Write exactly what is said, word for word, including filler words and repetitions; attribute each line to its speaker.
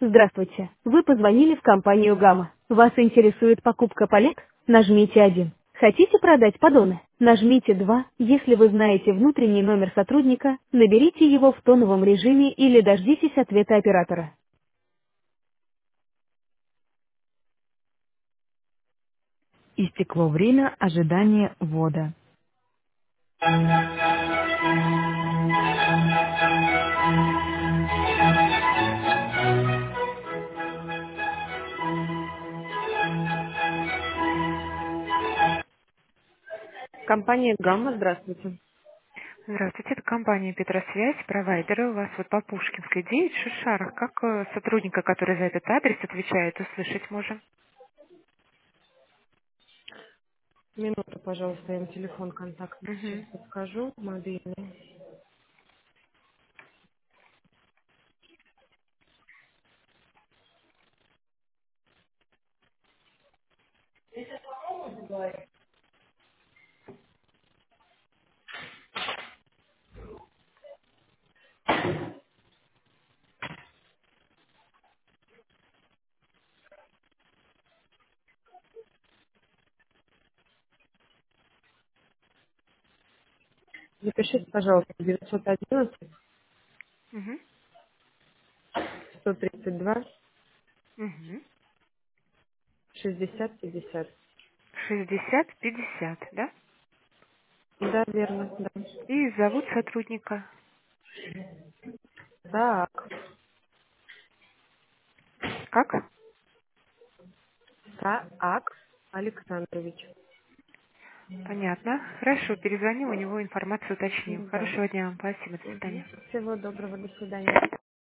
Speaker 1: Здравствуйте. Вы позвонили в компанию «Гамма». Вас интересует покупка палет? Нажмите один. Хотите продать поддоны? Нажмите два. Если вы знаете внутренний номер сотрудника, наберите его в тоновом режиме или дождитесь ответа оператора. Истекло время ожидания ввода. Компания «Гамма», здравствуйте.
Speaker 2: Здравствуйте, это компания Петросвязь, провайдеры. У вас вот по Пушкинской девять, Шишарах. Как э, сотрудника, который за этот адрес отвечает, услышать можем?
Speaker 1: Минуту, пожалуйста, я вам телефон контактный сейчас
Speaker 2: Угу.
Speaker 1: подскажу, мобильный. Запишите, пожалуйста, девятьсот одиннадцать
Speaker 2: Угу.
Speaker 1: сто тридцать два
Speaker 2: Угу.
Speaker 1: шестьдесят пятьдесят.
Speaker 2: шестьдесят пятьдесят, да?
Speaker 1: Да, верно, да.
Speaker 2: И зовут сотрудника.
Speaker 1: Так,
Speaker 2: Как?
Speaker 1: Саак Александрович.
Speaker 2: Понятно. Хорошо, перезвоним, у него информацию уточним.
Speaker 1: Да.
Speaker 2: Хорошего дня вам. Спасибо, до
Speaker 1: Мгм.
Speaker 2: свидания.
Speaker 1: Всего доброго, до свидания.